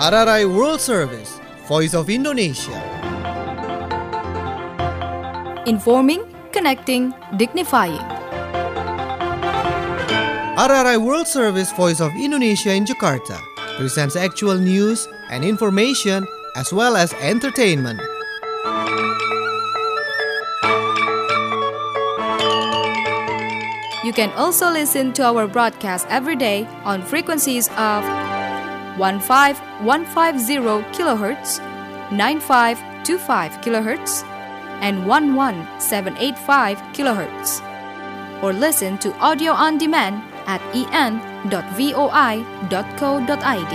RRI World Service, Voice of Indonesia. Informing, connecting, dignifying. RRI World Service, Voice of Indonesia in Jakarta presents actual news and information as well as entertainment. You can also listen to our broadcast every day on frequencies of 15150 kHz, 9525 kHz, and 11785 kHz. Or listen to audio on demand at en.voi.co.id.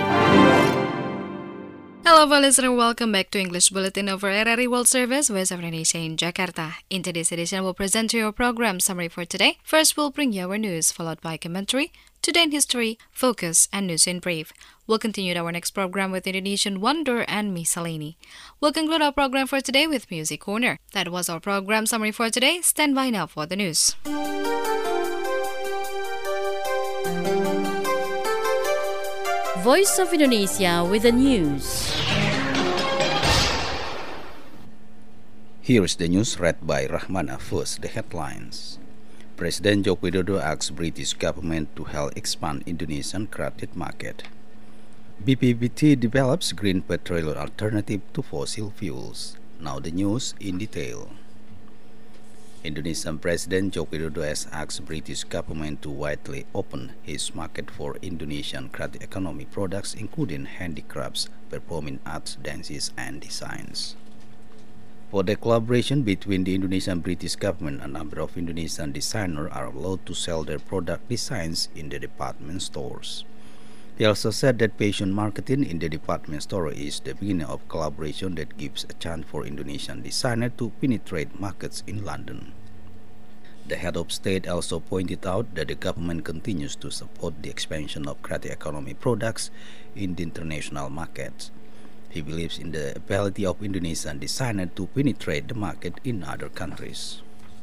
Hello, listener. Welcome back to English Bulletin over RRI World Service, Voice of Indonesia in Jakarta. In today's edition, we'll present to you our program summary for today. First, we'll bring you our news, followed by commentary, Today in History, Focus, and News in Brief. We'll continue our next program with Indonesian Wonder and Miscellany. We'll conclude our program for today with Music Corner. That was our program summary for today. Stand by now for the news. Voice of Indonesia with the news. Here is the news read by Rahmana. First, the headlines. President Joko Widodo asks British government to help expand Indonesian credit market. BPPT develops green petroleum alternative to fossil fuels. Now the news in detail. Indonesian President Joko Widodo has asked British government to widely open its market for Indonesian creative economy products, including handicrafts, performing arts, dances, and designs. For the collaboration between the Indonesian and British government, a number of Indonesian designers are allowed to sell their product designs in the department stores. He also said that patient marketing in the department store is the beginning of collaboration that gives a chance for Indonesian designers to penetrate markets in London. The head of state also pointed out that the government continues to support the expansion of creative economy products in the international markets. He believes in the ability of Indonesian designers to penetrate the market in other countries.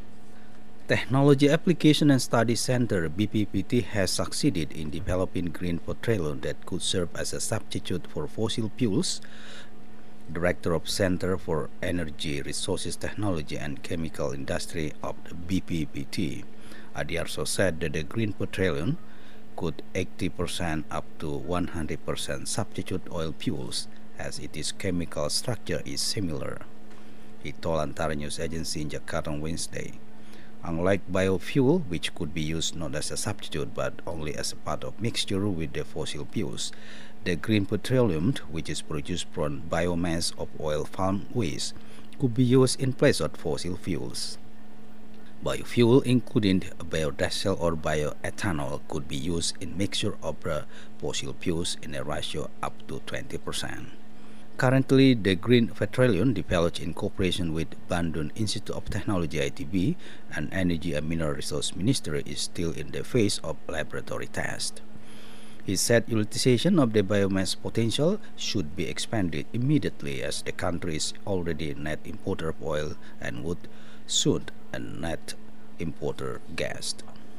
Technology Application and Study Center (BPPT) has succeeded in developing green petroleum that could serve as a substitute for fossil fuels. Director of Center for Energy Resources Technology and Chemical Industry of the BPPT, Adi Arso, said that the green petroleum could 80% up to 100% substitute oil fuels, as its chemical structure is similar. He told Antara News Agency in Jakarta on Wednesday. Unlike biofuel, which could be used not as a substitute but only as a part of mixture with the fossil fuels, the green petroleum, which is produced from biomass of oil palm waste, could be used in place of fossil fuels. Biofuel, including biodiesel or bioethanol, could be used in mixture of fossil fuels in a ratio up to 20%. Currently, the green petroleum developed in cooperation with Bandung Institute of Technology (ITB) and Energy and Mineral Resource Ministry is still in the phase of laboratory test. He said utilization of the biomass potential should be expanded immediately, as the country is already a net importer of oil and would soon a net importer gas.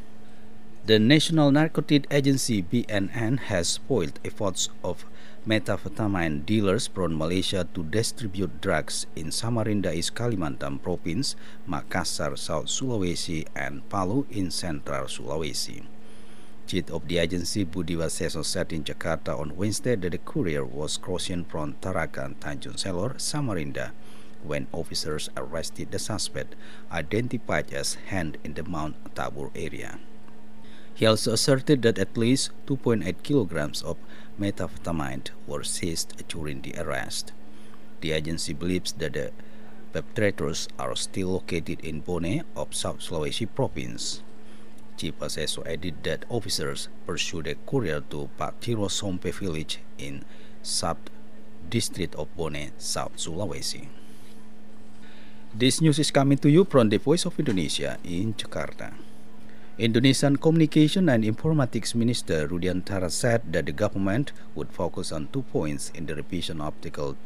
The National Narcotic Agency (BNN) has spoiled efforts of methamphetamine dealers from Malaysia to distribute drugs in Samarinda, East Kalimantan Province, Makassar, South Sulawesi, and Palu in Central Sulawesi. Chief of the agency Budi Waseso said in Jakarta on Wednesday that the courier was crossing from Tarakan, Tanjung Selor, Samarinda, when officers arrested the suspect, identified as Hand in the Mount Tabur area. He also asserted that at least 2.8 kilograms of methamphetamine were seized during the arrest. The agency believes that the perpetrators are still located in Bone of South Sulawesi Province. Chief Waseso added that officers pursued the courier to Patiro Sompe village in sub-district of Bone, South Sulawesi. This news is coming to you from the Voice of Indonesia in Jakarta. Indonesian Communication and Informatics Minister Rudiantara said that the government would focus on 2 points in the revision of Article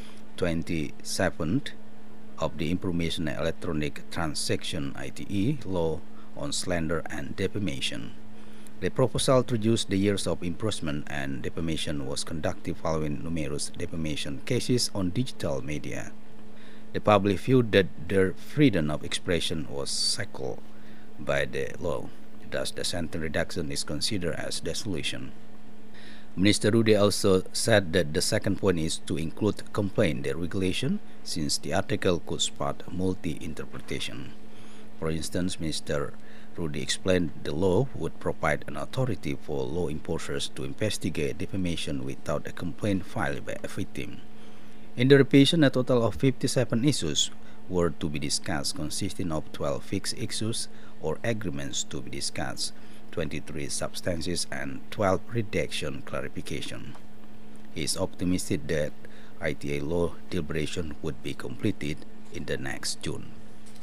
27 of the Information and Electronic Transaction (ITE) law on slander and defamation. The proposal to reduce the years of imprisonment and defamation was conducted following numerous defamation cases on digital media. The public viewed that their freedom of expression was shackled by the law. Thus, the sentence reduction is considered as the solution. Minister Rudy also said that the second point is to include complaint deregulation, since the article could spark multi-interpretation. For instance, Minister Rudy explained the law would provide an authority for law enforcers to investigate defamation without a complaint filed by a victim. In the revision, a total of 57 issues were to be discussed, consisting of 12 fixed issues or agreements to be discussed, 23 substances, and 12 redaction clarification. He is optimistic that ITA law deliberation would be completed in the next June.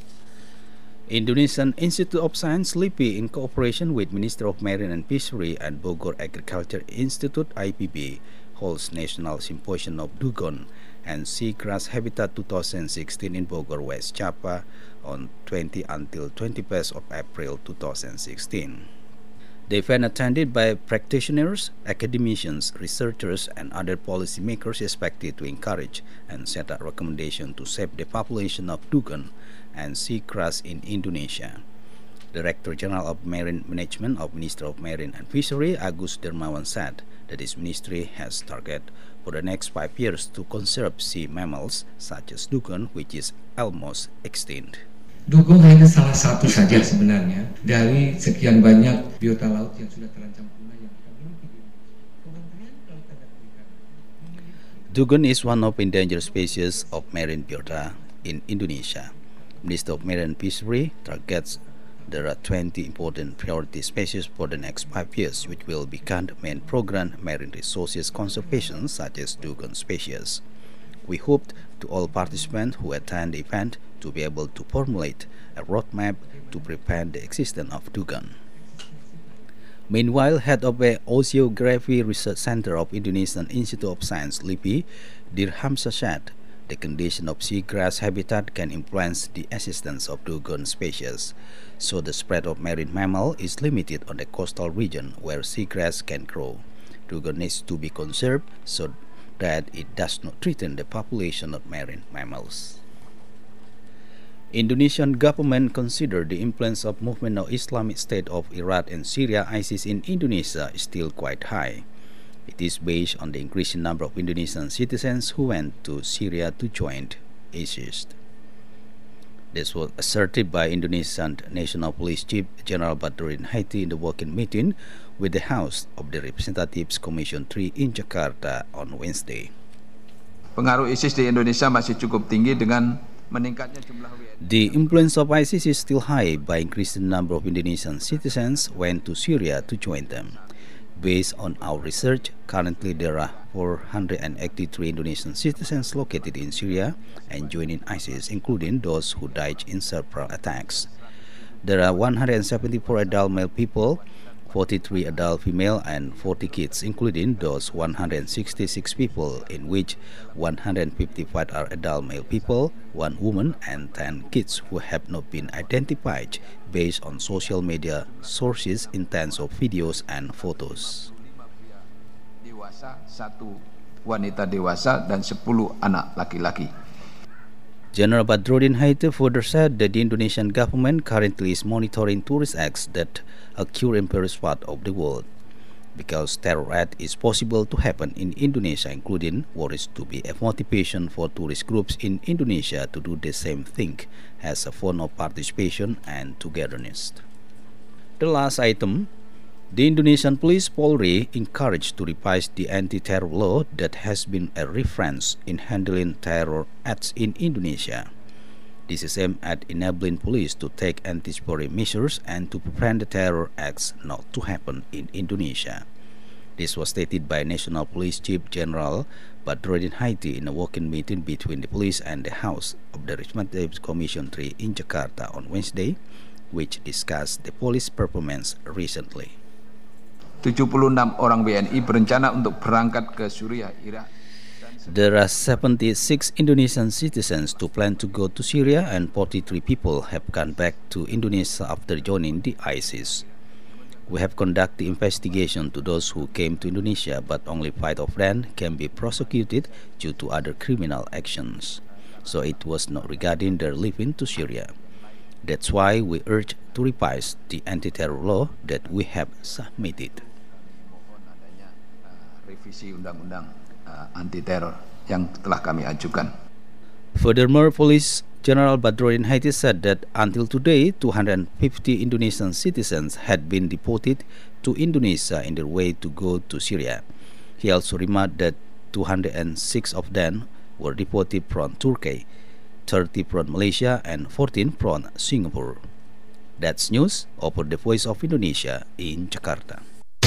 Indonesian Institute of Science (LIPI), in cooperation with Minister of Marine and Fishery and Bogor Agriculture Institute (IPB), holds National Symposium of Dugong and Seagrass Habitat 2016 in Bogor, West Java on 20 until 21st of April 2016. The event, attended by practitioners, academicians, researchers, and other policymakers, is expected to encourage and set a recommendation to save the population of dugong and seagrass in Indonesia. Director General of Marine Management of Minister of Marine and Fishery, Agus Dermawan, said that his ministry has target for the next 5 years to conserve sea mammals such as dugong, which is almost extinct. Dugong hanya salah satu saja sebenarnya dari sekian banyak biota laut yang sudah terancam punah yang kita miliki. Kementerian Kelautan dan Perikanan. Dugong is one of endangered species of marine biota in Indonesia. Minister of Marine and Fishery targets there are 20 important priority species for the next 5 years, which will become the main program marine resources conservation, such as dugong species. We hoped to all participants who attend the event to be able to formulate a roadmap to prevent the existence of dugong. Meanwhile, head of the Oceanography Research Center of Indonesian Institute of Science (LIPI), Dirhamsyah said the condition of seagrass habitat can influence the existence of dugong species, so the spread of marine mammal is limited on the coastal region where seagrass can grow. Dugong needs to be conserved so that it does not threaten the population of marine mammals. Indonesian government considered the influence of movement of Islamic State of Iraq and Syria (ISIS) in Indonesia is still quite high. It is based on the increasing number of Indonesian citizens who went to Syria to join ISIS. This was asserted by Indonesian National Police Chief General Badrodin Haiti in the working meeting with the House of the Representatives Commission 3 in Jakarta on Wednesday. Pengaruh ISIS di Indonesia masih cukup tinggi dengan meningkatnya jumlah WNI. The influence of ISIS is still high by increasing number of Indonesian citizens went to Syria to join them. Based on our research, currently there are 483 Indonesian citizens located in Syria and joining ISIS, including those who died in several attacks. There are 174 adult male people, 43 adult female, and 40 kids, including those 166 people, in which 155 are adult male people, 1 woman, and 10 kids who have not been identified based on social media sources in terms of videos and photos. 5 dewasa, 1 wanita dewasa, dan 10 anak laki-laki. General Badrodin Haiti further said that the Indonesian government currently is monitoring tourist acts that occur in various parts of the world. Because terror act is possible to happen in Indonesia, including what is to be a motivation for tourist groups in Indonesia to do the same thing as a form of participation and togetherness. The last item, the Indonesian Police Polri encouraged to revise the anti-terror law that has been a reference in handling terror acts in Indonesia. This is aimed at enabling police to take anticipatory measures and to prevent the terror acts not to happen in Indonesia. This was stated by National Police Chief General Badrodin Haiti in a working meeting between the police and the House of the Representatives Commission 3 in Jakarta on Wednesday, which discussed the police performance recently. 76 orang WNI berencana untuk berangkat ke Suriah, Irak. There are 76 Indonesian citizens who plan to go to Syria, and 43 people have gone back to Indonesia after joining the ISIS. We have conducted the investigation to those who came to Indonesia, but only 5 of them can be prosecuted due to other criminal actions. So it was not regarding their leaving to Syria. That's why we urge to revise the anti-terror law that we have submitted. Mohon adanya revisi undang-undang anti-teror yang telah kami ajukan. Furthermore, Police General Badrodin Haiti said that until today, 250 Indonesian citizens had been deported to Indonesia in their way to go to Syria. He also remarked that 206 of them were deported from Turkey, 30 from Malaysia, and 14 from Singapore. That's news over the Voice of Indonesia in Jakarta.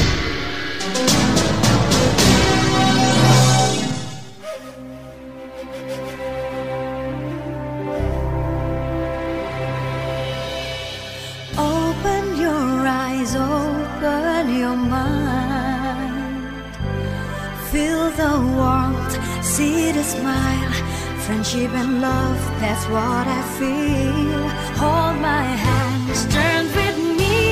Open your mind, feel the warmth, see the smile, friendship and love, that's what I feel. Hold my hands, turn with me.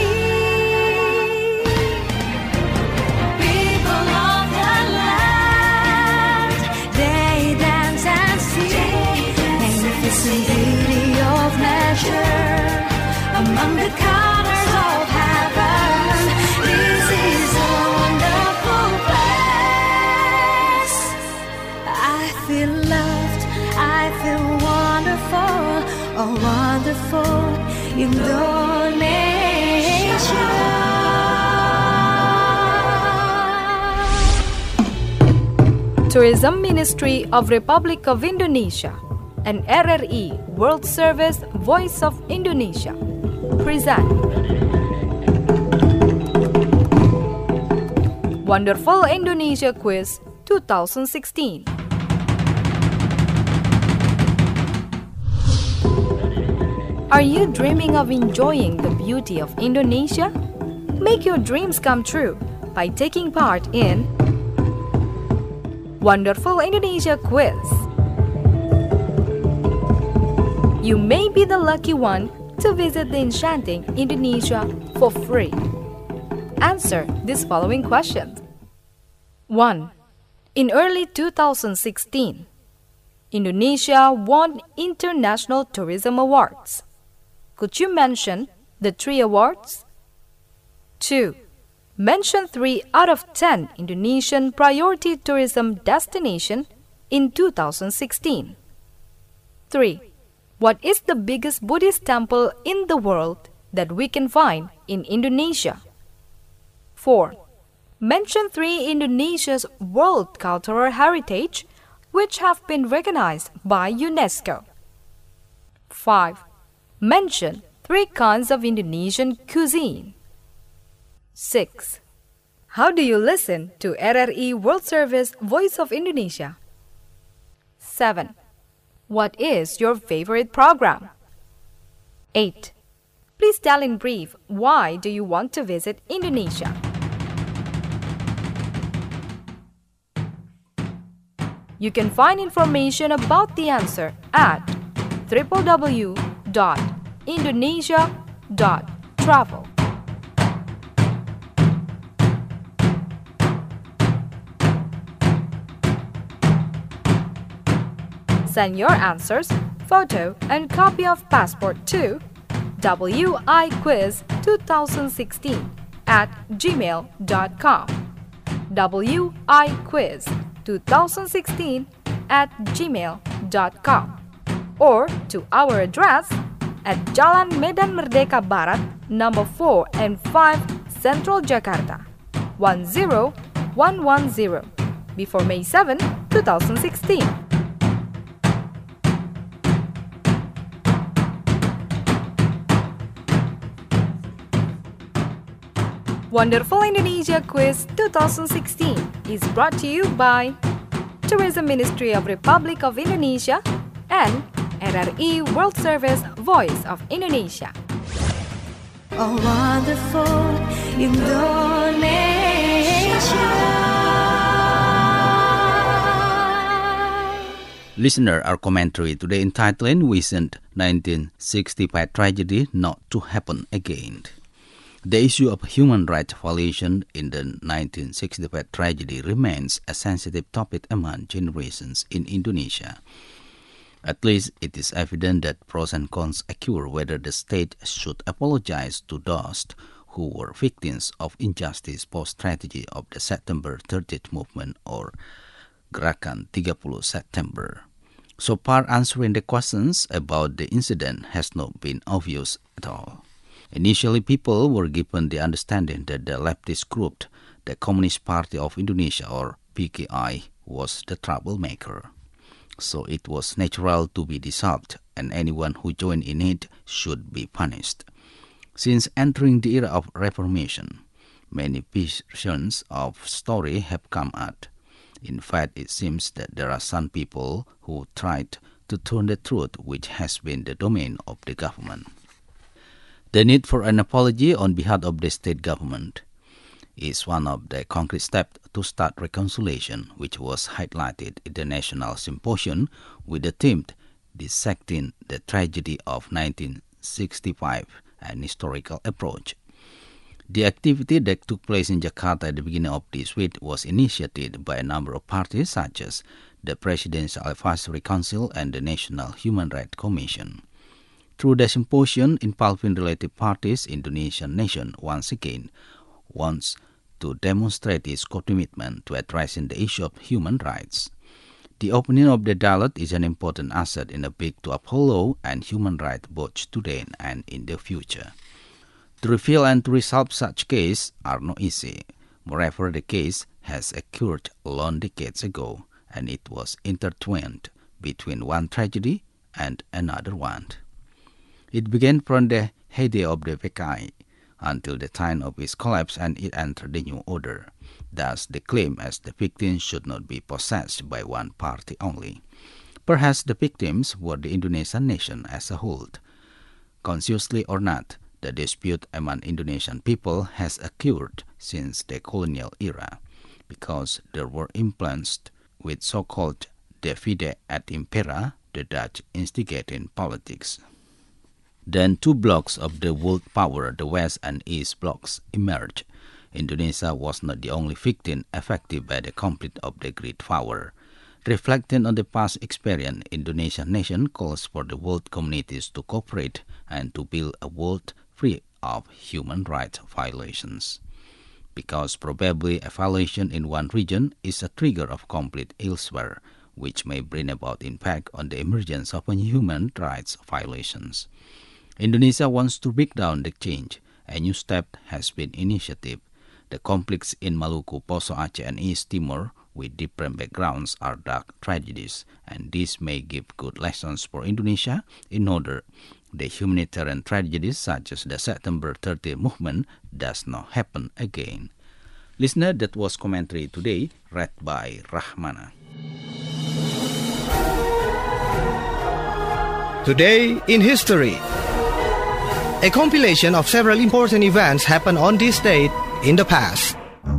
People of the land, they dance and sing, magnificent beauty of nature among the colors of heaven. This is a wonderful place. I feel loved, I feel wonderful, oh wonderful Indonesia. Tourism Ministry of Republic of Indonesia and RRI World Service Voice of Indonesia present Wonderful Indonesia Quiz 2016. Are you dreaming of enjoying the beauty of Indonesia? Make your dreams come true by taking part in Wonderful Indonesia Quiz. You may be the lucky one to visit the enchanting Indonesia for free. Answer these following questions. 1. In early 2016, Indonesia won International Tourism Awards. Could you mention the 3 awards? 2. Mention 3 out of 10 Indonesian priority tourism destinations in 2016. 3. What is the biggest Buddhist temple in the world that we can find in Indonesia? 4. Mention 3 Indonesia's World Cultural Heritage which have been recognized by UNESCO. 5. Mention 3 kinds of Indonesian cuisine. 6. How do you listen to RRI World Service Voice of Indonesia? 7. What is your favorite program? 8. Please tell in brief why do you want to visit Indonesia? You can find information about the answer at www.indonesia.travel. Send your answers, photo, and copy of passport to wiquiz2016@gmail.com. wiquiz2016@gmail.com or to our address at Jalan Medan Merdeka Barat, number 4 and 5, Central Jakarta, 10110, before May 7, 2016. Wonderful Indonesia Quiz 2016 is brought to you by Tourism Ministry of Republic of Indonesia and RRI World Service Voice of Indonesia. Oh, wonderful Indonesia. Listener, our commentary today entitled "We Sent 1965 Tragedy Not to Happen Again." The issue of human rights violation in the 1965 tragedy remains a sensitive topic among generations in Indonesia. At least it is evident that pros and cons occur whether the state should apologize to those who were victims of injustice post-tragedy of the September 30th movement or Gerakan 30 September. So far, answering the questions about the incident has not been obvious at all. Initially, people were given the understanding that the leftist group, the Communist Party of Indonesia or PKI, was the troublemaker. So it was natural to be dissolved, and anyone who joined in it should be punished. Since entering the era of Reformation, many versions of story have come out. In fact, it seems that there are some people who tried to turn the truth, which has been the domain of the government. The need for an apology on behalf of the state government is one of the concrete steps to start reconciliation, which was highlighted in the National Symposium with the theme Dissecting the Tragedy of 1965, an historical approach. The activity that took place in Jakarta at the beginning of this week was initiated by a number of parties such as the Presidential Advisory Council and the National Human Rights Commission. Through the symposium involving related parties, Indonesian nation once again wants to demonstrate its commitment to addressing the issue of human rights. The opening of the dialogue is an important asset in a bid to uphold law and human rights both today and in the future. To reveal and to resolve such cases are not easy. Moreover, the case has occurred long decades ago, and it was intertwined between one tragedy and another one. It began from the heyday of the PKI until the time of its collapse, and it entered the new order. Thus, the claim as the victims should not be possessed by one party only. Perhaps the victims were the Indonesian nation as a whole. Consciously or not, the dispute among Indonesian people has occurred since the colonial era, because there were influenced with so-called divide et impera, the Dutch instigating politics. Then two blocks of the world power, the West and East blocks, emerged. Indonesia was not the only victim affected by the conflict of the great power. Reflecting on the past experience, Indonesian nation calls for the world communities to cooperate and to build a world free of human rights violations. Because probably a violation in one region is a trigger of conflict elsewhere, which may bring about impact on the emergence of human rights violations. Indonesia wants to break down the change. A new step has been initiated. The conflicts in Maluku, Poso Aceh, and East Timor with different backgrounds are dark tragedies, and this may give good lessons for Indonesia in order the humanitarian tragedies such as the September 30 movement does not happen again. Listener, that was commentary today read by Rahmana. Today in History. A compilation of several important events happened on this date in the past.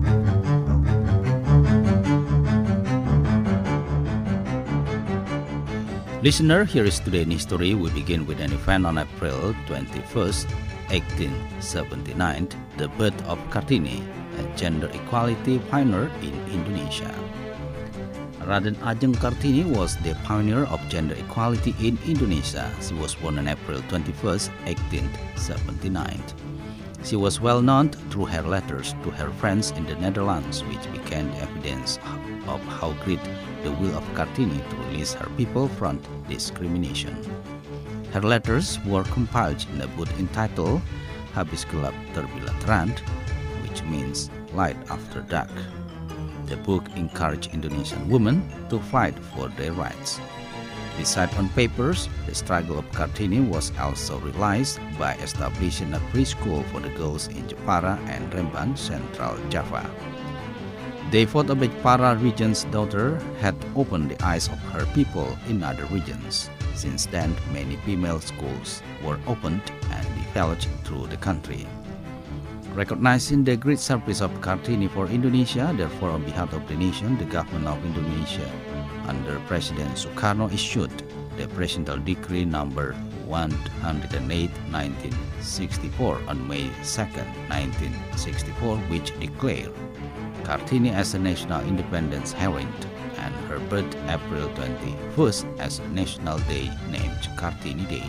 Listener, here is Today in History. We begin with an event on April 21st, 1879, the birth of Kartini, a gender equality pioneer in Indonesia. Raden Ajeng Kartini was the pioneer of gender equality in Indonesia. She was born on April 21st, 1879. She was well known through her letters to her friends in the Netherlands, which became the evidence of how great the will of Kartini to release her people from discrimination. Her letters were compiled in a book entitled Habis Gelap Terbitlah Terang, which means light after dark. The book encouraged Indonesian women to fight for their rights. Besides on papers, the struggle of Kartini was also realized by establishing a preschool for the girls in Jepara and Rembang, Central Java. The effort of the Jepara region's daughter had opened the eyes of her people in other regions. Since then, many female schools were opened and developed through the country. Recognizing the great service of Kartini for Indonesia, therefore on behalf of the nation, the government of Indonesia under President Sukarno issued the Presidential Decree number 108, 1964 on May 2, 1964, which declared Kartini as a national independence heritage and her birth April 21st as National Day named Kartini Day.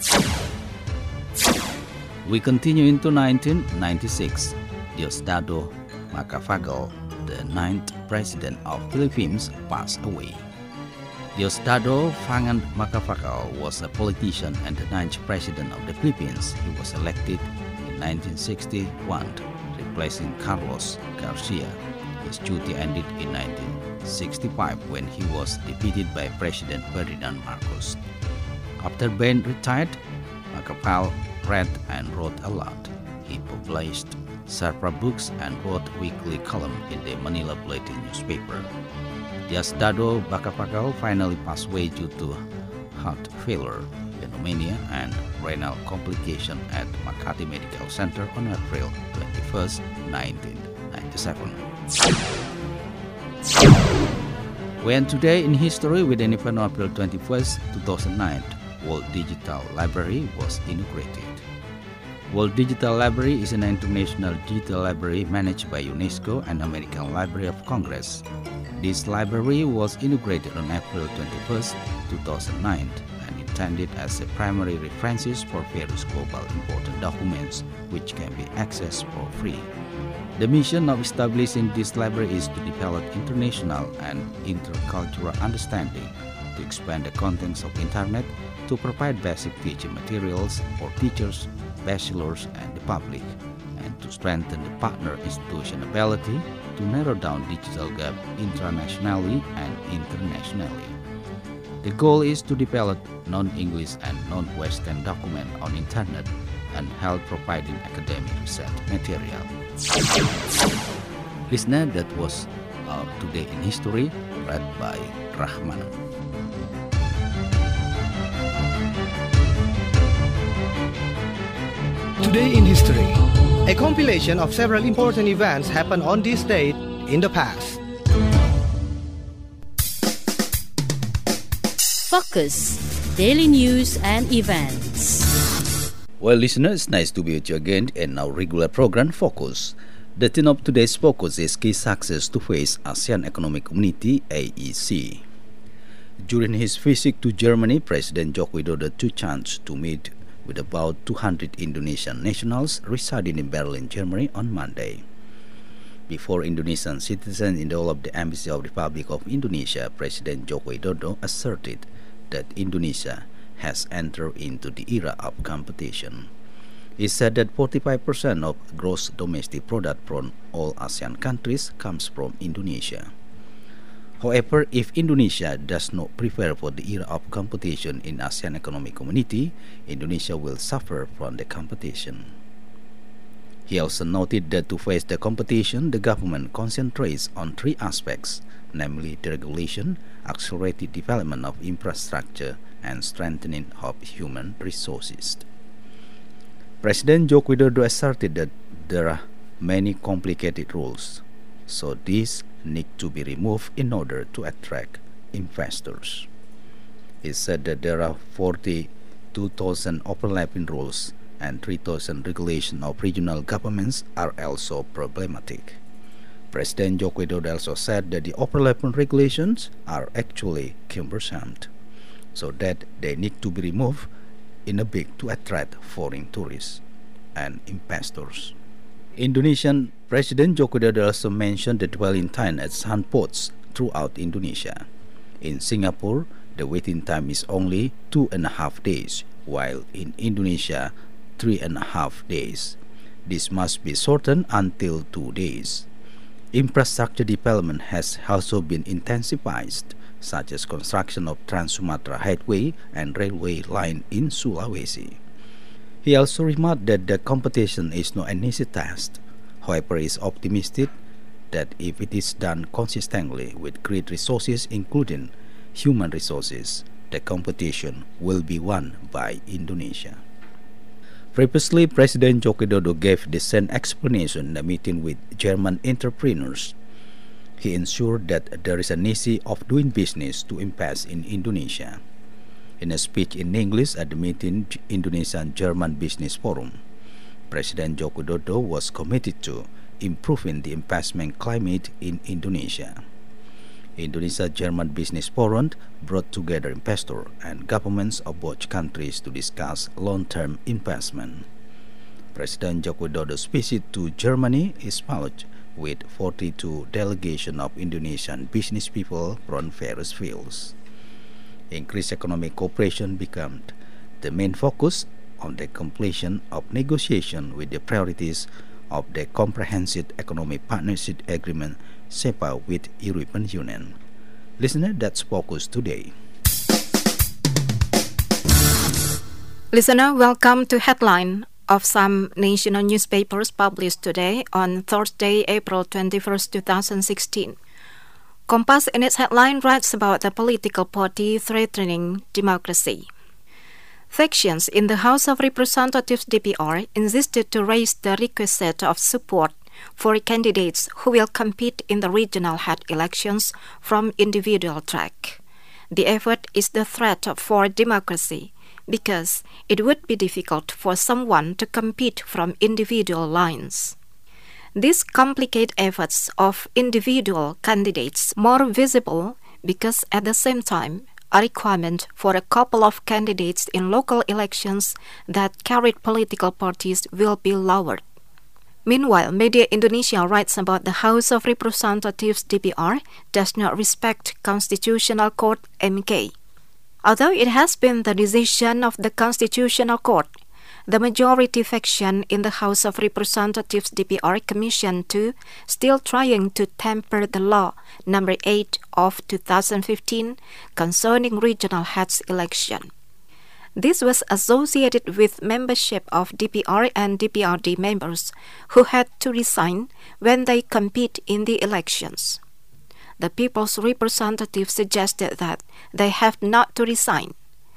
We continue into 1996. Diosdado Macapagal, the 9th President of Philippines, passed away. Diosdado Fangan Macapagal was a politician and the 9th President of the Philippines. He was elected in 1961, replacing Carlos Garcia. His duty ended in 1965 when he was defeated by President Ferdinand Marcos. After being retired, Macapagal read and wrote a lot. He published several books and wrote weekly column in the Manila Bulletin newspaper. Diosdado Macapagal finally passed away due to heart failure, pneumonia, and renal complication at Makati Medical Center on April 21, 1997. We end today in history with an event on April 21, 2009. World Digital Library was inaugurated. World Digital Library is an international digital library managed by UNESCO and American Library of Congress. This library was inaugurated on April 21, 2009 and intended as a primary references for various global important documents which can be accessed for free. The mission of establishing this library is to develop international and intercultural understanding, to expand the contents of Internet, to provide basic teaching materials for teachers, bachelors, and the public, and to strengthen the partner institution ability to narrow down digital gap internationally and internationally. The goal is to develop non-English and non-Western document on Internet and help providing academic research material. Listener, that was our Today in History, read by Rahman. Today in History, a compilation of several important events happened on this date in the past. Focus Daily News and Events. Well, listeners, nice to be with you again in our regular program, Focus. The theme of today's Focus is Key Success to Face ASEAN Economic Community, AEC. During his visit to Germany, President Joko Widodo took chance to meet with about 200 Indonesian nationals residing in Berlin, Germany on Monday. Before Indonesian citizens in the hall of the Embassy of the Republic of Indonesia, President Joko Widodo asserted that Indonesia has entered into the era of competition. He said that 45% of gross domestic product from all ASEAN countries comes from Indonesia. However, if Indonesia does not prepare for the era of competition in ASEAN Economic Community, Indonesia will suffer from the competition. He also noted that to face the competition, the government concentrates on three aspects, namely deregulation, accelerated development of infrastructure, and strengthening of human resources. President Joko Widodo asserted that there are many complicated rules, so these need to be removed in order to attract investors. He said that there are 42,000 overlapping rules and 3,000 regulations of regional governments are also problematic. President Joko Widodo also said that the overlapping regulations are actually cumbersome, so that they need to be removed in a bid to attract foreign tourists and investors. Indonesian President Joko Widodo also mentioned the dwelling time at sun ports throughout Indonesia. In Singapore, the waiting time is only 2.5 days, while in Indonesia, 3.5 days. This must be shortened until 2 days. Infrastructure development has also been intensified, such as construction of Trans-Sumatra Highway and railway line in Sulawesi. He also remarked that the competition is not an easy task. However, he is optimistic that if it is done consistently with great resources, including human resources, the competition will be won by Indonesia. Previously, President Joko Widodo gave the same explanation in a meeting with German entrepreneurs. He ensured that there is an ease of doing business to invest in Indonesia. In a speech in English at the meeting Indonesian-German Business Forum, President Joko Widodo was committed to improving the investment climate in Indonesia. Indonesia-German Business Forum brought together investors and governments of both countries to discuss long-term investment. President Joko Widodo's visit to Germany is followed with 42 delegations of Indonesian business people from various fields. Increased economic cooperation became the main focus on the completion of negotiation with the priorities of the Comprehensive Economic Partnership Agreement (CEPA) with European Union. Listener, that's focus today. Listener, welcome to Headline of some national newspapers published today on Thursday, April 21st, 2016. Kompas in its headline writes about the political party threatening democracy. Factions in the House of Representatives DPR insisted to raise the requisite of support for candidates who will compete in the regional head elections from individual track. The effort is the threat for democracy because it would be difficult for someone to compete from individual lines. This complicates efforts of individual candidates more visible because at the same time, a requirement for a couple of candidates in local elections that carried political parties will be lowered. Meanwhile, Media Indonesia writes about the House of Representatives DPR does not respect Constitutional Court MK. Although it has been the decision of the Constitutional Court, the majority faction in the House of Representatives DPR Commission 2 still trying to temper the law number 8 of 2015 concerning regional heads election. This was associated with membership of DPR and DPRD members who had to resign when they compete in the elections. The people's representative suggested that they have not to resign.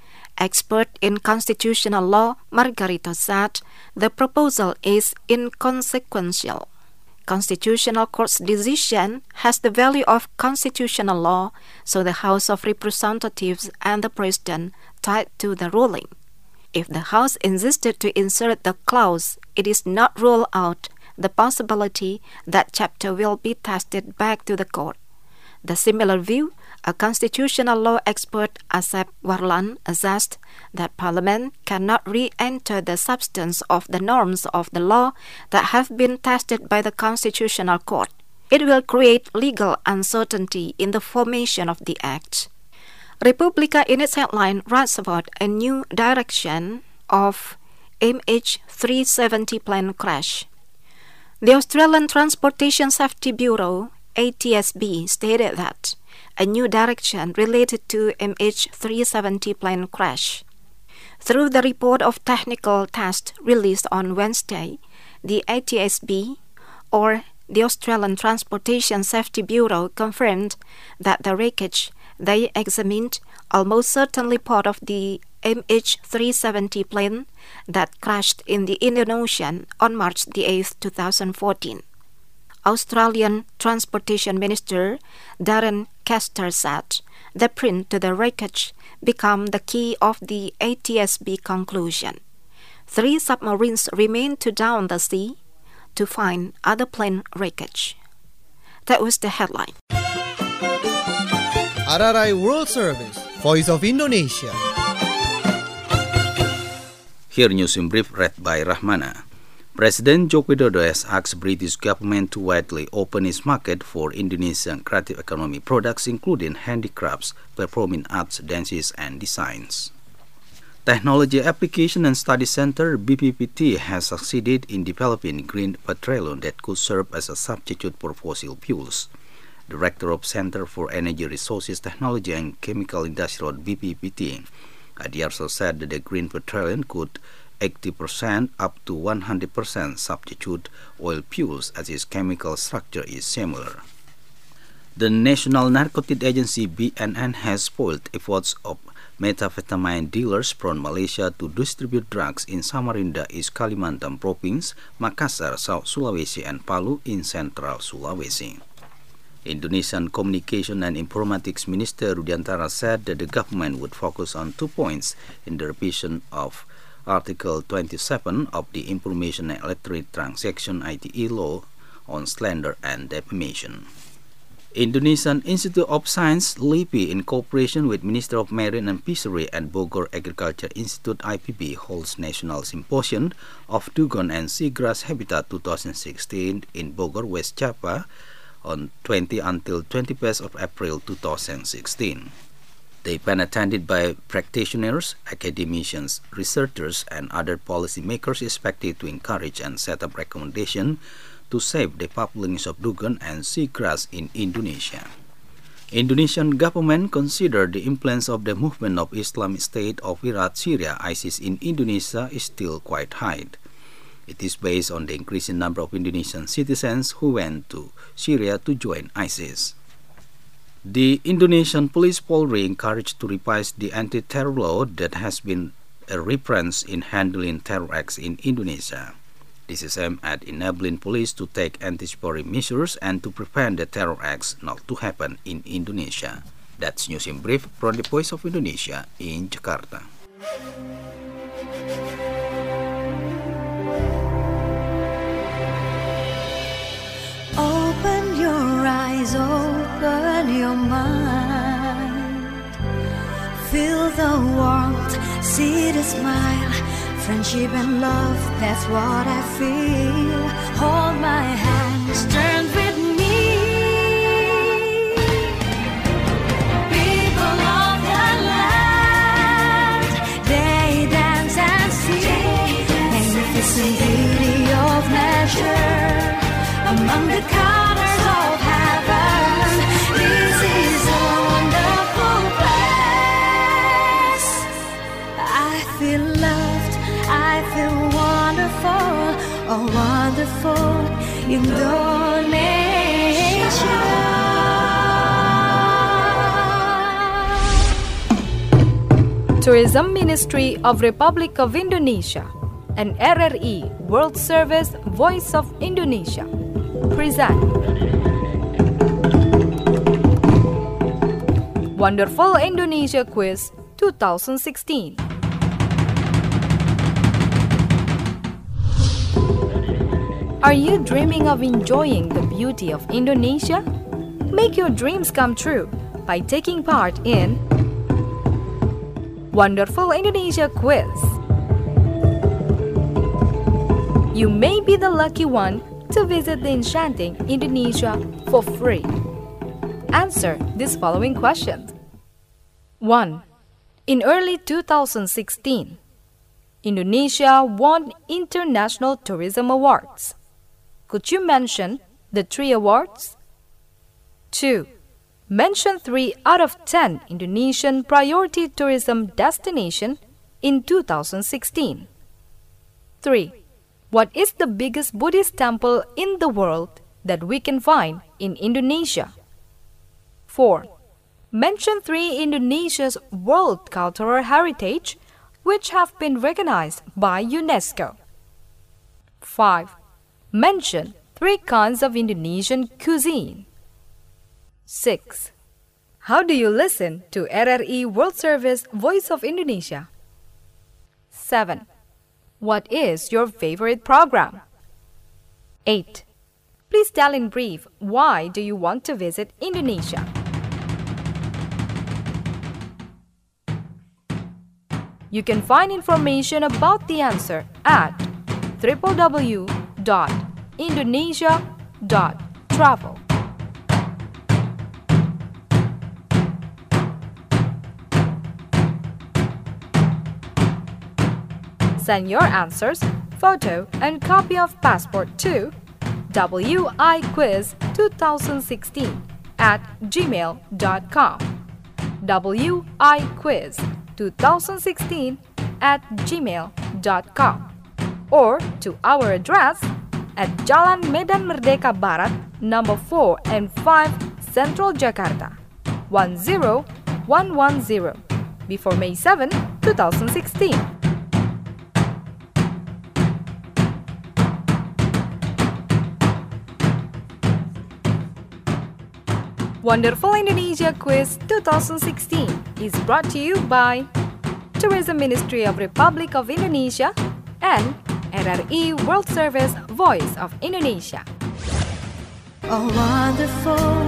Expert in constitutional law, Margarito said the proposal is inconsequential. Constitutional Court's decision has the value of constitutional law, so the House of Representatives and the President tied to the ruling. If the House insisted to insert the clause, it is not ruled out the possibility that chapter will be tested back to the court. The similar view, a constitutional law expert Asep Warlan assessed that Parliament cannot re-enter the substance of the norms of the law that have been tested by the Constitutional Court. It will create legal uncertainty in the formation of the Act. Republica in its headline writes about a new direction of MH370 plane crash. The Australian Transportation Safety Bureau ATSB stated that a new direction related to MH370 plane crash. Through the report of technical test released on Wednesday, the ATSB, or the Australian Transportation Safety Bureau, confirmed that the wreckage they examined almost certainly part of the MH370 plane that crashed in the Indian Ocean on March 8, 2014. Australian Transportation Minister Darren Kester said the print to the wreckage became the key of the ATSB conclusion. 3 submarines remain to down the sea to find other plane wreckage. That was the headline. RRI World Service, Voice of Indonesia. Here news in brief read by Rahmana. President Joko Widodo has asked British government to widely open its market for Indonesian creative economy products including handicrafts, performing arts, dances and designs. Technology Application and Study Center BPPT has succeeded in developing green petroleum that could serve as a substitute for fossil fuels. Director of Center for Energy Resources Technology and Chemical Industry at BPPT, Adi Arso, said that the green petroleum could 80% up to 100% substitute oil fuels as its chemical structure is similar. The National Narcotic Agency BNN has foiled efforts of methamphetamine dealers from Malaysia to distribute drugs in Samarinda, East Kalimantan Province, Makassar, South Sulawesi and Palu in Central Sulawesi. Indonesian Communication and Informatics Minister Rudiantara said that the government would focus on 2 points in the revision of Article 27 of the Information and Electronic Transaction (ITE) law on slander and defamation. Indonesian Institute of Science (LIPI), in cooperation with Minister of Marine and Fishery and Bogor Agriculture Institute (IPB), holds National Symposium of Dugong and Seagrass Habitat 2016 in Bogor, West Java, on 20 until 21st of April 2016. The event, attended by practitioners, academicians, researchers, and other policymakers, is expected to encourage and set up recommendations to save the populations of dugong and seagrass in Indonesia. Indonesian government considered the influence of the movement of Islamic State of Iraq, Syria, ISIS in Indonesia is still quite high. It is based on the increasing number of Indonesian citizens who went to Syria to join ISIS. The Indonesian Police Polri encouraged to revise the anti-terror law that has been a reference in handling terror acts in Indonesia. This is aimed at enabling police to take anticipatory measures and to prevent the terror acts not to happen in Indonesia. That's news in brief from the Voice of Indonesia in Jakarta. Open your eyes, open your mind. Feel the warmth, see the smile. Friendship and love, that's what I feel. Hold my hands, turn with me. People of the land, they dance and sing. Magnificent beauty of nature among the colors of heaven. This is a wonderful place. I feel loved, I feel wonderful, oh wonderful Indonesia. Tourism Ministry of Republic of Indonesia and RRI World Service Voice of Indonesia present Wonderful Indonesia Quiz 2016. Are you dreaming of enjoying the beauty of Indonesia? Make your dreams come true by taking part in Wonderful Indonesia Quiz. You may be the lucky one to visit the enchanting Indonesia for free. Answer these following questions. 1. In early 2016, Indonesia won International Tourism Awards. Could you mention the 3 awards? 2. Mention 3 out of 10 Indonesian priority tourism destinations in 2016. 3. What is the biggest Buddhist temple in the world that we can find in Indonesia? 4. Mention 3 Indonesia's World Cultural Heritage which have been recognized by UNESCO. 5. Mention 3 kinds of Indonesian cuisine. 6. How do you listen to RRI World Service Voice of Indonesia? 7. What is your favorite program? 8. Please tell in brief why do you want to visit Indonesia? You can find information about the answer at www.indonesia.travel. Send your answers, photo, and copy of passport to wiquiz2016@gmail.com. wiquiz2016@gmail.com or to our address at Jalan Medan Merdeka Barat, number 4 and 5, Central Jakarta, 10110, before May 7, 2016. Wonderful Indonesia Quiz 2016 is brought to you by Tourism Ministry of Republic of Indonesia and RRI World Service Voice of Indonesia. Oh, wonderful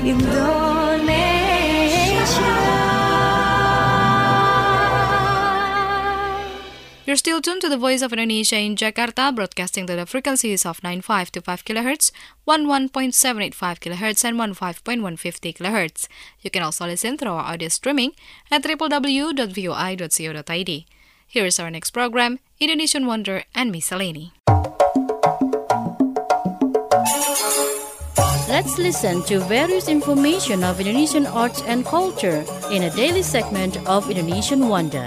Indonesia. You're still tuned to the Voice of Indonesia in Jakarta, broadcasting to the frequencies of 9525 kHz, 11.785 kHz, and 15.150 kHz. You can also listen through our audio streaming at www.voi.co.id. Here is our next program, Indonesian Wonder and Miscellany. Let's listen to various information of Indonesian arts and culture in a daily segment of Indonesian Wonder.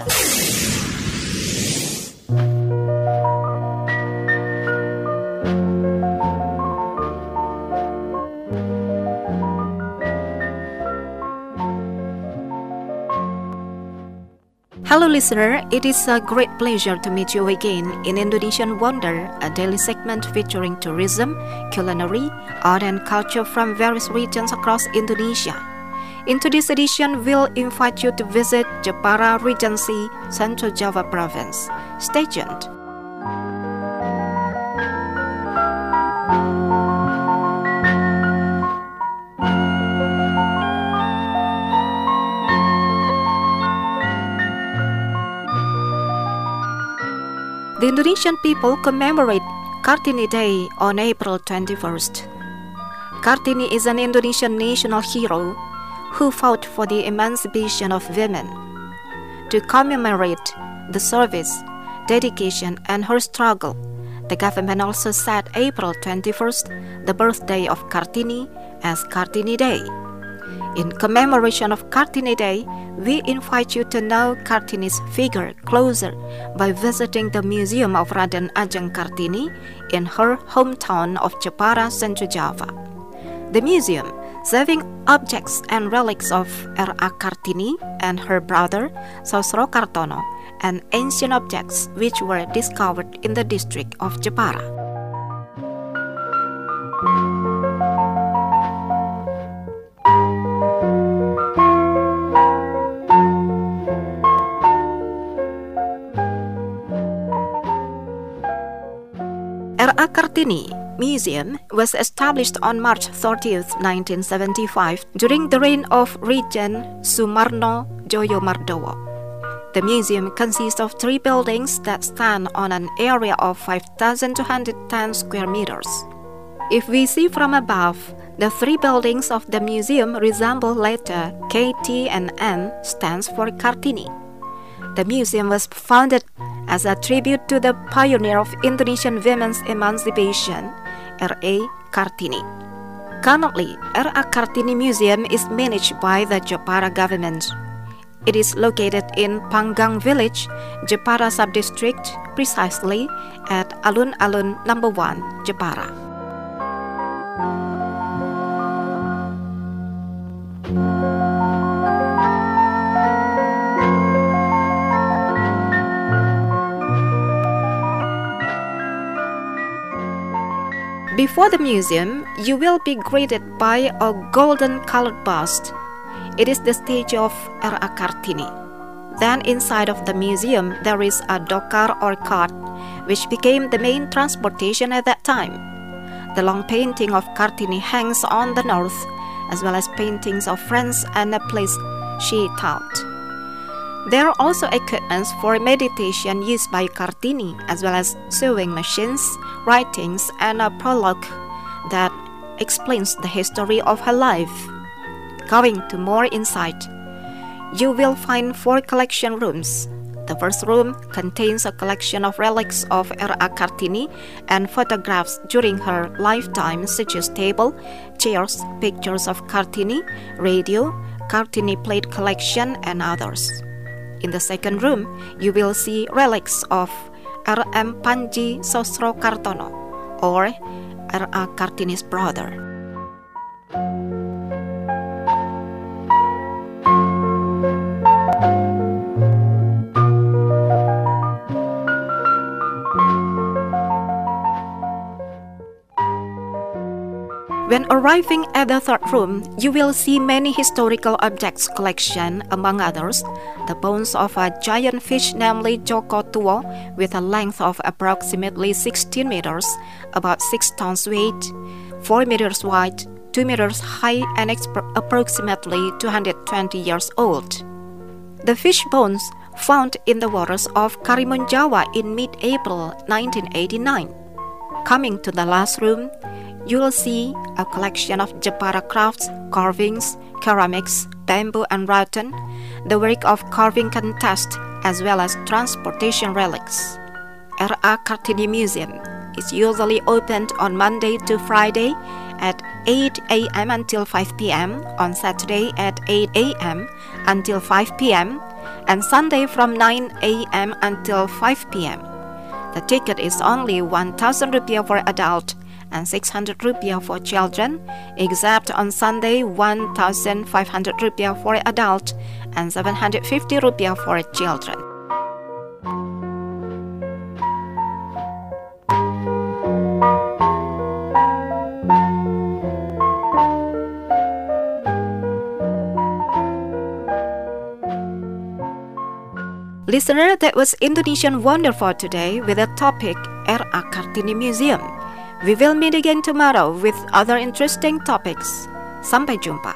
Hello listener, it is a great pleasure to meet you again in Indonesian Wonder, a daily segment featuring tourism, culinary, art and culture from various regions across Indonesia. In today's edition, we'll invite you to visit Jepara Regency, Central Java Province. Stay tuned. The Indonesian people commemorate Kartini Day on April 21st. Kartini is an Indonesian national hero who fought for the emancipation of women. To commemorate the service, dedication, and her struggle, the government also set April 21st, the birthday of Kartini, as Kartini Day. In commemoration of Kartini Day, we invite you to know Kartini's figure closer by visiting the Museum of Raden Ajeng Kartini in her hometown of Jepara, Central Java. The museum, serving objects and relics of R.A. Kartini and her brother Sosro Kartono, and ancient objects which were discovered in the district of Jepara. R.A. Kartini Museum was established on March 30, 1975 during the reign of Regent Sumarno Joyomardowo. The museum consists of 3 buildings that stand on an area of 5,210 square meters. If we see from above, the 3 buildings of the museum resemble letter K, T, and N stands for Kartini. The museum was founded as a tribute to the pioneer of Indonesian women's emancipation, R.A. Kartini. Currently, R.A. Kartini Museum is managed by the Jepara government. It is located in Panggang Village, Jepara Subdistrict, precisely at Alun-Alun No. 1, Jepara. Before the museum, you will be greeted by a golden-colored bust. It is the statue of R.A. Kartini. Then inside of the museum, there is a dokar or cart, which became the main transportation at that time. The long painting of Kartini hangs on the north, as well as paintings of friends and a place she taught. There are also equipments for meditation used by Kartini, as well as sewing machines, writings, and a prologue that explains the history of her life. Going to more insight, you will find 4 collection rooms. The first room contains a collection of relics of R.A. Kartini and photographs during her lifetime, such as table, chairs, pictures of Kartini, radio, Kartini plate collection, and others. In the second room, you will see relics of R.M. Panji Sosro Kartono, or R.A. Kartini's brother. When arriving at the third room, you will see many historical objects collection, among others, the bones of a giant fish, namely Joko Tuo, with a length of approximately 16 meters, about 6 tons weight, 4 meters wide, 2 meters high, and approximately 220 years old. The fish bones found in the waters of Karimun, Jawa in mid-April 1989. Coming to the last room, you will see a collection of Jepara crafts, carvings, ceramics, bamboo and rattan, the work of carving contest, as well as transportation relics. R.A. Kartini Museum is usually opened on Monday to Friday at 8 a.m. until 5 p.m., on Saturday at 8 a.m. until 5 p.m., and Sunday from 9 a.m. until 5 p.m. The ticket is only 1,000 rupiah for adult and 600 rupiah for children, except on Sunday 1,500 rupiah for adult and 750 rupiah for children. Listener, that was Indonesian Wonder for today with the topic R.A. Kartini Museum. We will meet again tomorrow with other interesting topics. Sampai jumpa.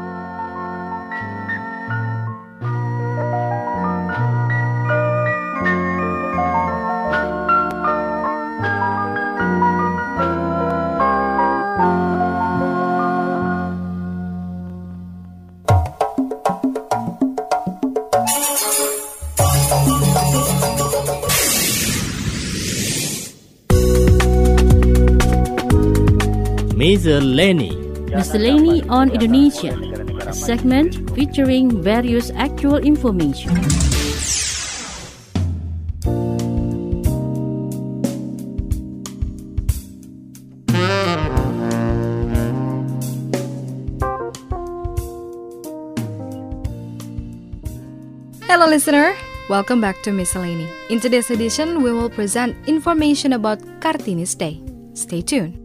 Miscellany on Indonesia, a segment featuring various actual information. Hello listener, welcome back to Miscellany. In today's edition, we will present information about Kartini's Day. Stay tuned.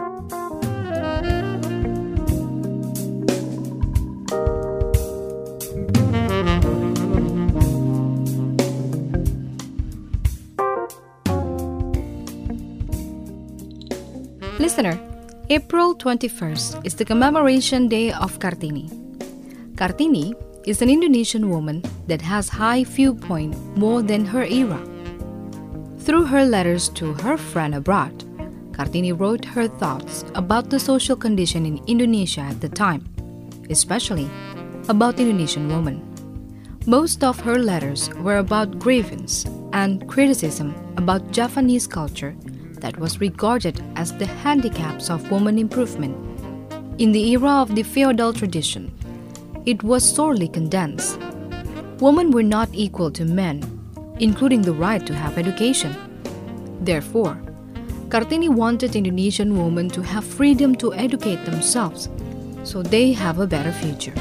Listener, April 21st is the commemoration day of Kartini. Kartini is an Indonesian woman that has high viewpoint more than her era. Through her letters to her friend abroad, Kartini wrote her thoughts about the social condition in Indonesia at the time, especially about Indonesian women. Most of her letters were about grievance and criticism about Javanese culture that was regarded as the handicaps of woman improvement. In the era of the feudal tradition, it was sorely condensed. Women were not equal to men, including the right to have education. Therefore, Kartini wanted Indonesian women to have freedom to educate themselves so they have a better future.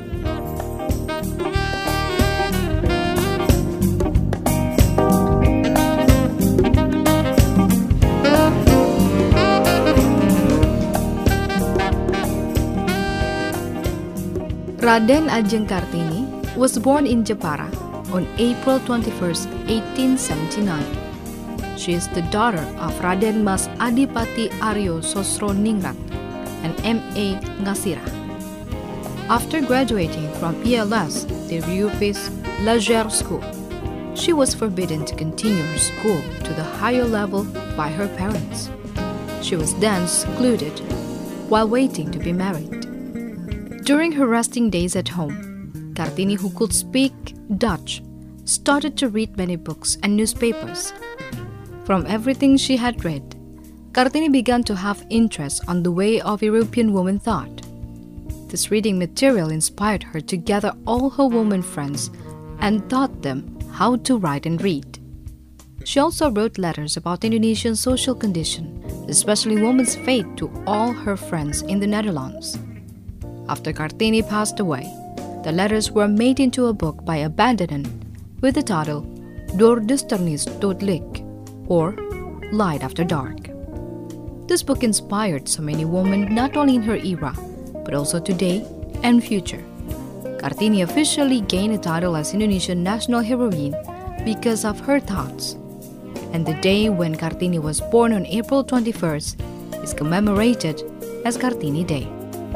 Raden Ajeng Kartini was born in Jepara on April 21st, 1879. She is the daughter of Raden Mas Adipati Aryo Sosroningrat and M.A. Ngasirah. After graduating from ELS, the Riupis Lajar School, she was forbidden to continue her school to the higher level by her parents. She was then secluded while waiting to be married. During her resting days at home, Kartini, who could speak Dutch, started to read many books and newspapers. From everything she had read, Kartini began to have interest on the way of European women thought. This reading material inspired her to gather all her women friends and taught them how to write and read. She also wrote letters about Indonesian social condition, especially women's fate, to all her friends in the Netherlands. After Kartini passed away, the letters were made into a book by Abandonment with the title Door Duisternis tot Licht, or Light After Dark. This book inspired so many women not only in her era, but also today and future. Kartini officially gained a title as Indonesian national heroine because of her thoughts. And the day when Kartini was born on April 21st is commemorated as Kartini Day.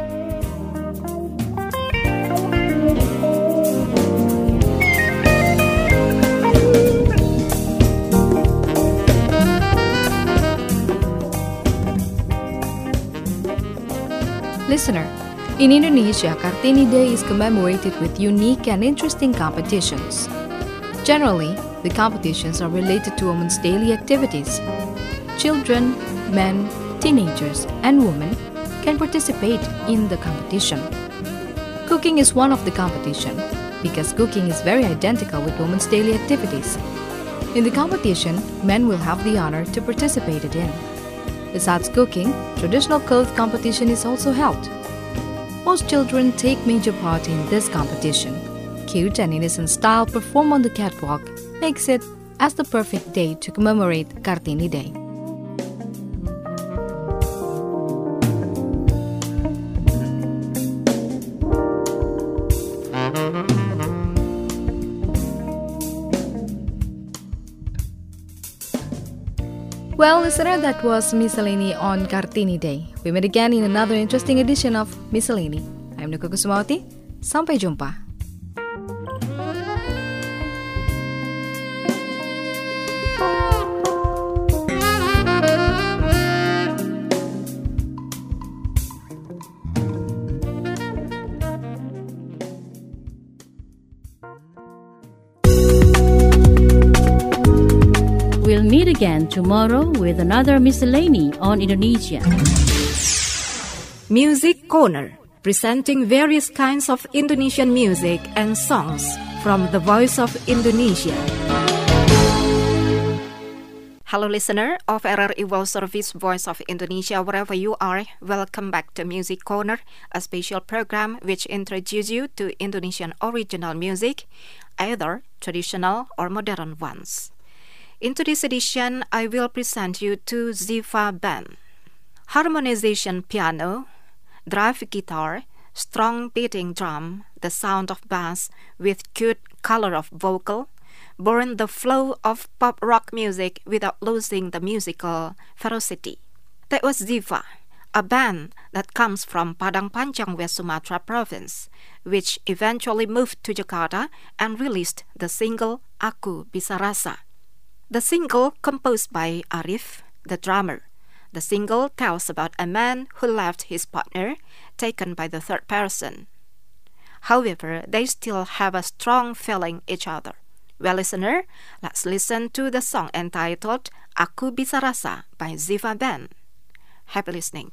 Listener, in Indonesia, Kartini Day is commemorated with unique and interesting competitions. Generally, the competitions are related to women's daily activities. Children, men, teenagers, and women can participate in the competition. Cooking is one of the competition because cooking is very identical with women's daily activities. In the competition, men will have the honor to participate in. Besides cooking, traditional clothes competition is also held. Most children take major part in this competition. Cute and innocent style performed on the catwalk makes it as the perfect day to commemorate Kartini Day. Well, listener, that was Miscellany on Kartini Day. We meet again in another interesting edition of Miscellany. I'm Nuka Kusumawati. Sampai jumpa. We'll meet again tomorrow with another Miscellany on Indonesia. Music Corner, presenting various kinds of Indonesian music and songs from the Voice of Indonesia. Hello listener of RRI World Service Voice of Indonesia, wherever you are, welcome back to Music Corner, a special program which introduces you to Indonesian original music, either traditional or modern ones. In today's edition, I will present you to Ziva Band. Harmonization piano, drive guitar, strong beating drum, the sound of bass with cute color of vocal, born the flow of pop rock music without losing the musical ferocity. That was Ziva, a band that comes from Padang Panjang, West Sumatra province, which eventually moved to Jakarta and released the single Aku Bisa Rasa. The single composed by Arif, the drummer. The single tells about a man who left his partner, taken by the third person. However, they still have a strong feeling each other. Well, listener, let's listen to the song entitled Aku Bisa Rasa by Ziva Band. Happy listening.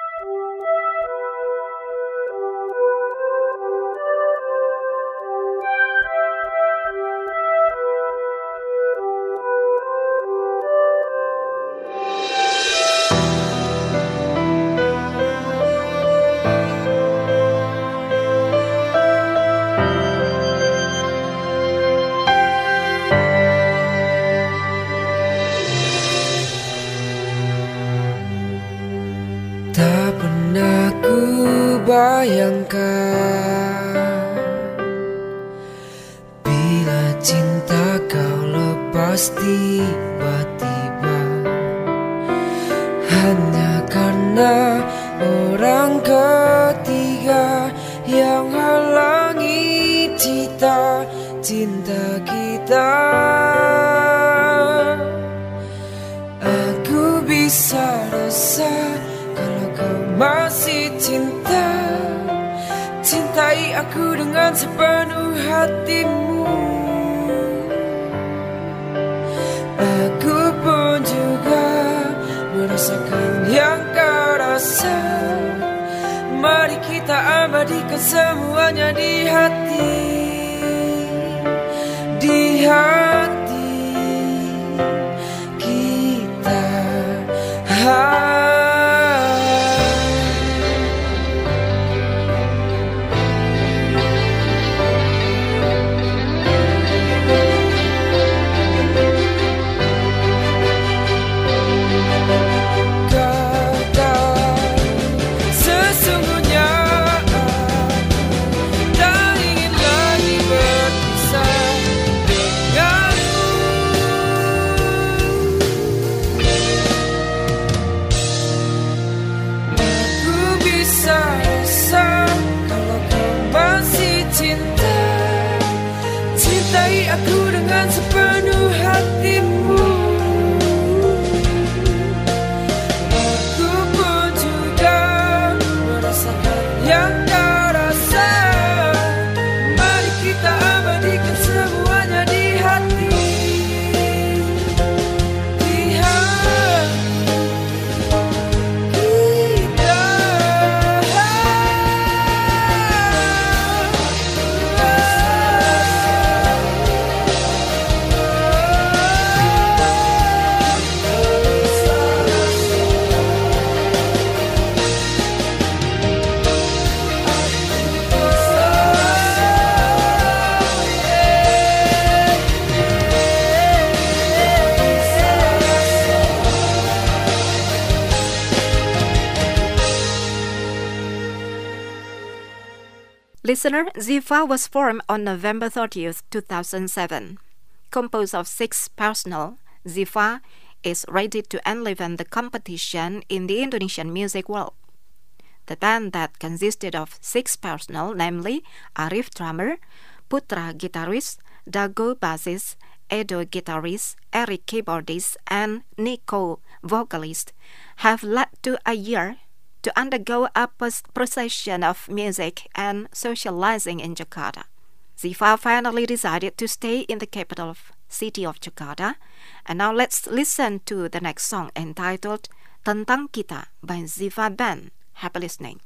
Bayangkan bila cinta kau lepas tiba-tiba, hanya karena orang ketiga yang halangi cinta kita. Aku bisa rasa kalau kau masih cintai aku dengan sepenuh hatimu. Aku pun juga merasakan yang kau rasa. Mari kita abadikan semuanya di hati kita. Listener, Ziva was formed on November 30th, 2007. Composed of 6 personnel, Ziva is ready to enliven the competition in the Indonesian music world. The band that consisted of 6 personnel, namely Arif drummer, Putra guitarist, Dago bassist, Edo guitarist, Eric keyboardist, and Nico vocalist, have led to a year to undergo a procession of music and socializing in Jakarta. Ziva finally decided to stay in the capital city of Jakarta, and now let's listen to the next song entitled Tentang Kita by Ziva Band. Happy listening.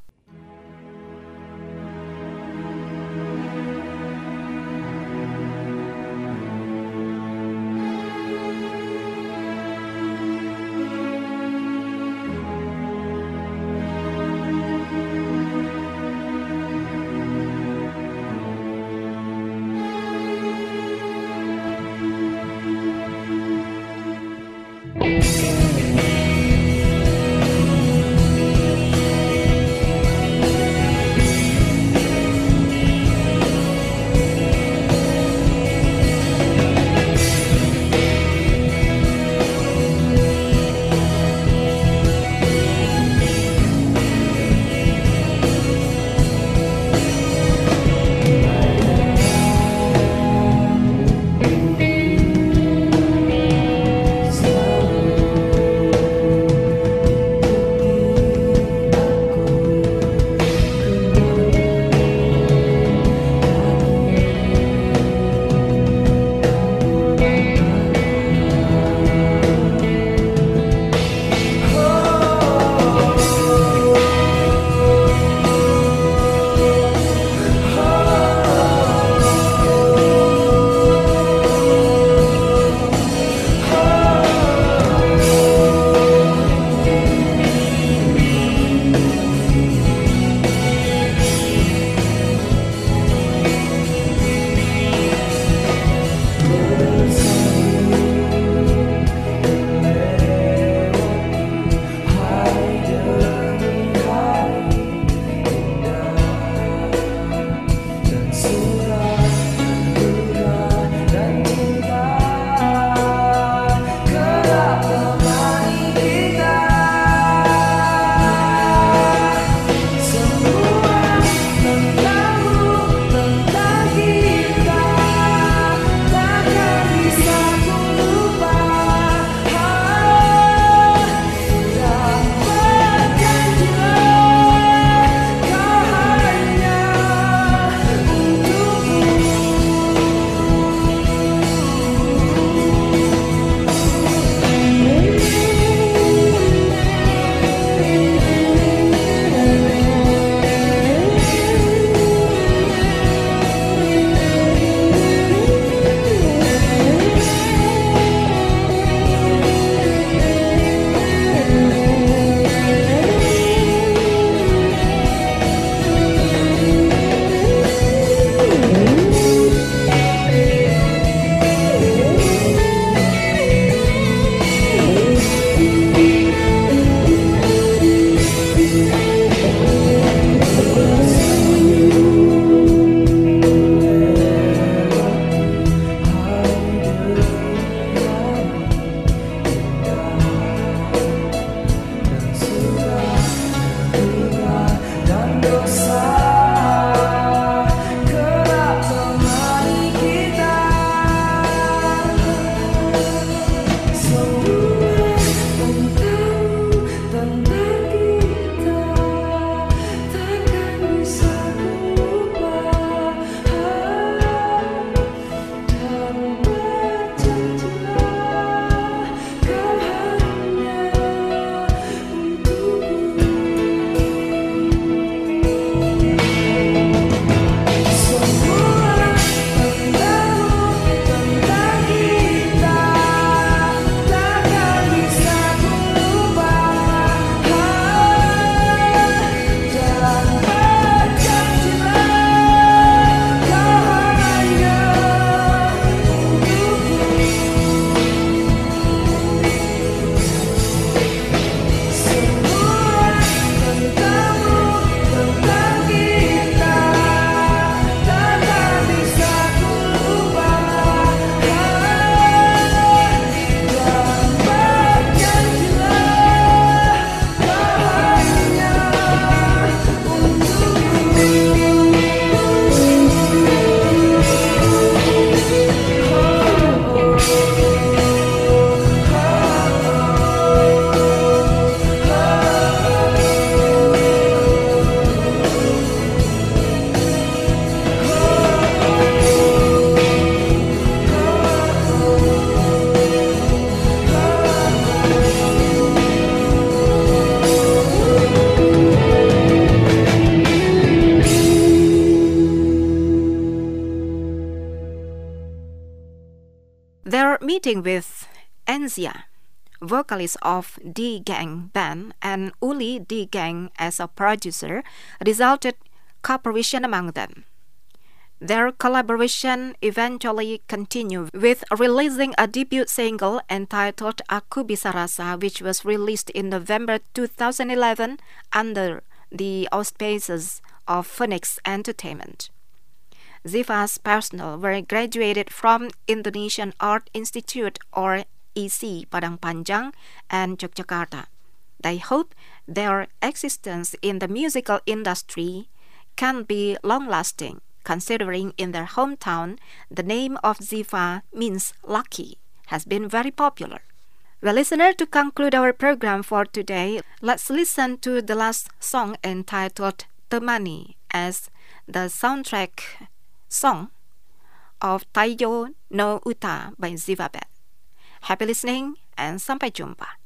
meeting with Enzia, vocalist of D Gang Band, and Uli D Gang as a producer, resulted cooperation among them. Their collaboration eventually continued with releasing a debut single entitled Aku Bisa Rasa, which was released in November 2011 under the auspices of Phoenix Entertainment. Ziva's personnel were graduated from Indonesian Art Institute or ISI Padang Panjang and Yogyakarta. They hope their existence in the musical industry can be long-lasting, considering in their hometown the name of Ziva means lucky, has been very popular. Well, listener, to conclude our program for today, let's listen to the last song entitled Temani as the soundtrack song of Taiyo no Uta by Ziva Band. Happy listening and sampai jumpa.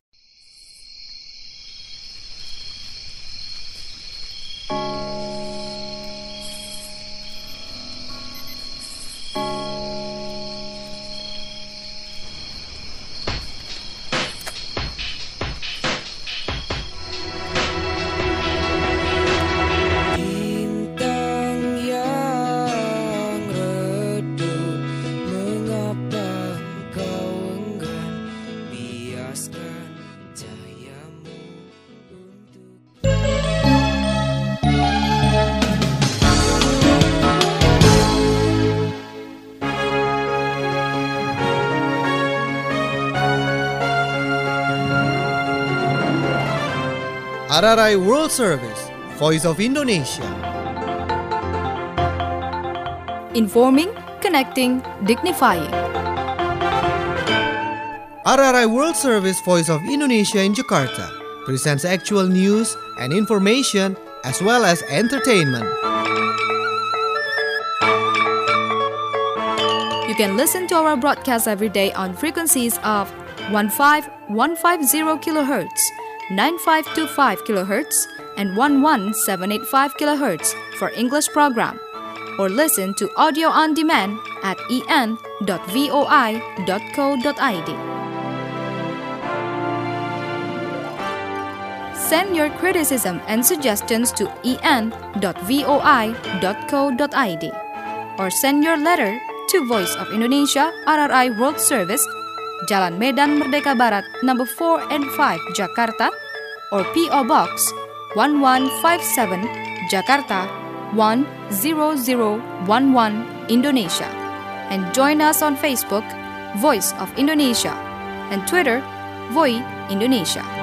RRI World Service, Voice of Indonesia. Informing, connecting, dignifying. RRI World Service, Voice of Indonesia in Jakarta presents actual news and information as well as entertainment. You can listen to our broadcast every day on frequencies of 15150 kHz, 9525 kHz, and 11785 kHz for English program, or listen to audio on demand at en.voi.co.id. Send your criticism and suggestions to en.voi.co.id or send your letter to Voice of Indonesia, RRI World Service, Jalan Medan Merdeka Barat, number 4 and 5, Jakarta, or P.O. Box 1157, Jakarta 10011, Indonesia. And join us on Facebook, Voice of Indonesia, and Twitter, Voi Indonesia.